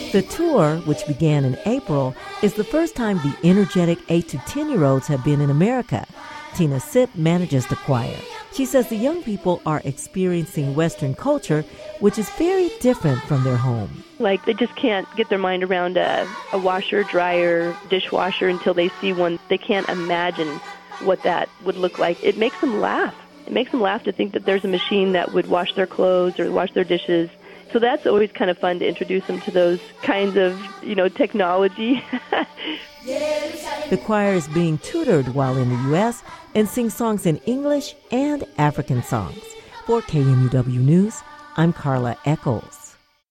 The tour, which began in April, is the first time the energetic 8 to 10-year-olds have been in America. Tina Sipp manages the choir. She says the young people are experiencing Western culture, which is very different from their home. Like, they just can't get their mind around a washer, dryer, dishwasher until they see one. They can't imagine what that would look like. It makes them laugh. It makes them laugh to think that there's a machine that would wash their clothes or wash their dishes. So that's always kind of fun to introduce them to those kinds of, technology. The choir is being tutored while in the U.S. and sings songs in English and African songs. For KMUW News, I'm Carla Echols.